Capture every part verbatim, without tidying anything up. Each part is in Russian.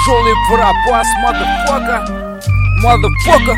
тяжелый барабас, motherfucker, motherfucker.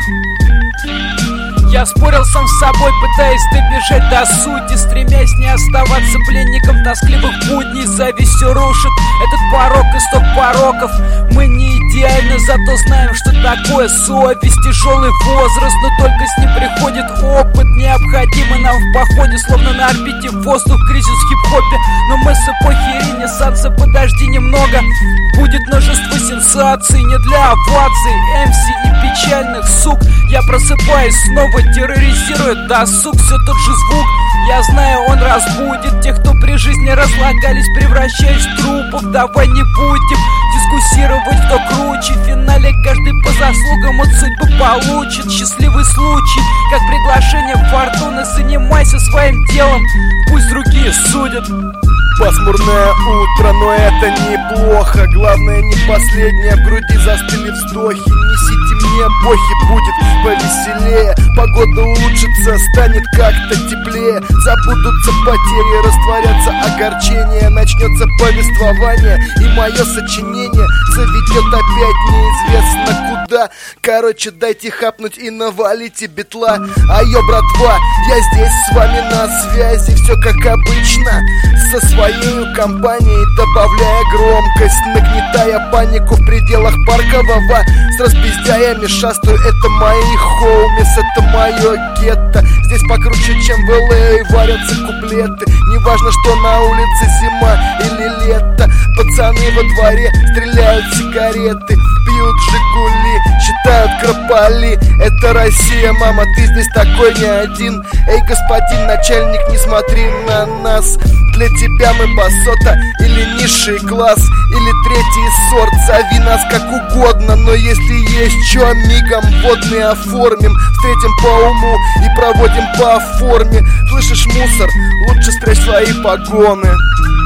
Я спорил сам с собой, пытаясь добежать до сути, стремясь не оставаться пленником тоскливых будней. Зависть все рушит, этот порок исток пороков. Мы не идеальны, зато знаем, что такое совесть. Тяжелый возраст, но только с ним приходит опыт, необходимый нам в походе, словно на орбите воздух, кризис в хип-хопе. Но мы с эпохи ренессанса, подожди немного, будет множество сенсаций, не для оваций, эм си и печальных сук. Я просыпаюсь снова, терроризирует досуг, все тот же звук. Я знаю, он разбудит тех, кто при жизни разлагались, превращаясь в трупов. Давай не будем дискуссировать, кто круче. В финале каждый по заслугам от судьбы получит счастливый случай, как приглашение фортуны. Занимайся своим делом, пусть другие судят. Пасмурное утро, но это неплохо. Главное, не последнее, в груди застыли вздохи. Несите мне бохи, будет повеселее. Погода улучшится, станет как-то теплее. Забудутся потери, растворятся огорчения. Начнется повествование, и мое сочинение заведет опять неизвестно куда. Короче, дайте хапнуть и навалите битла. Айо, братва, я здесь с вами на связи. Все как обычно, со своей компанией, добавляя громкость, нагнетая панику в пределах паркового. С распиздяями шастаю, это мои хоумис, это мое гетто. Здесь покруче, чем в эл эй, варятся куплеты. Неважно, что на улице зима или лето. Пацаны во дворе стреляют сигареты, пьют жигули, считают крополи. Это Россия, мама, ты здесь такой не один. Эй, господин начальник, не смотри на нас. Для тебя мы басота или низший класс, или третий сорт. Зови нас как угодно, но если есть чё, мигом водный оформим. Встретим по уму и проводим по форме. Слышишь, мусор, лучше спрячь свои погоны.